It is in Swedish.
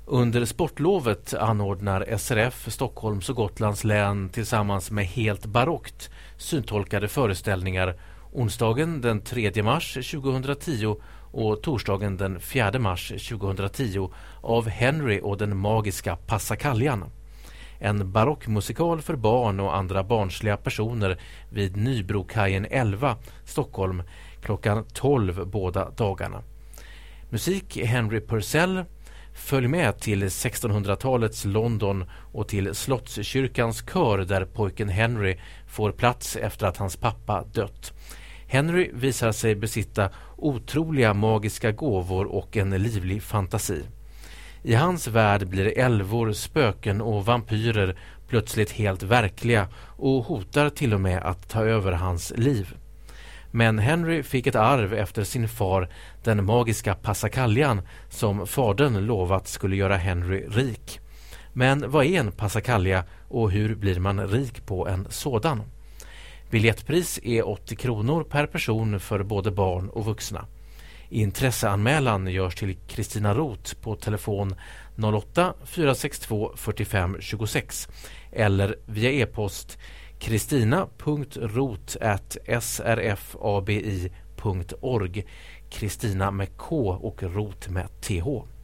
Under sportlovet anordnar SRF Stockholms och Gotlands län tillsammans med Helt barockt syntolkade föreställningar onsdagen den 3 mars 2010 och torsdagen den 4 mars 2010 av Henry och den magiska Passacaglia. En barockmusikal för barn och andra barnsliga personer vid Nybrokajen 11, Stockholm, klockan 12 båda dagarna. Musik Henry Purcell. Följ med till 1600-talets London och till Slottskyrkans kör där pojken Henry får plats efter att hans pappa dött. Henry visar sig besitta otroliga magiska gåvor och en livlig fantasi. I hans värld blir älvor, spöken och vampyrer plötsligt helt verkliga och hotar till och med att ta över hans liv. Men Henry fick ett arv efter sin far, den magiska Passacaglian, som fadern lovat skulle göra Henry rik. Men vad är en Passacaglia och hur blir man rik på en sådan? Biljettpris är 80 kronor per person för både barn och vuxna. Intresseanmälan görs till Kristina Roth på telefon 08 462 45 26 eller via e-post kristina.roth@srfabi.org. Kristina med K och Roth med TH.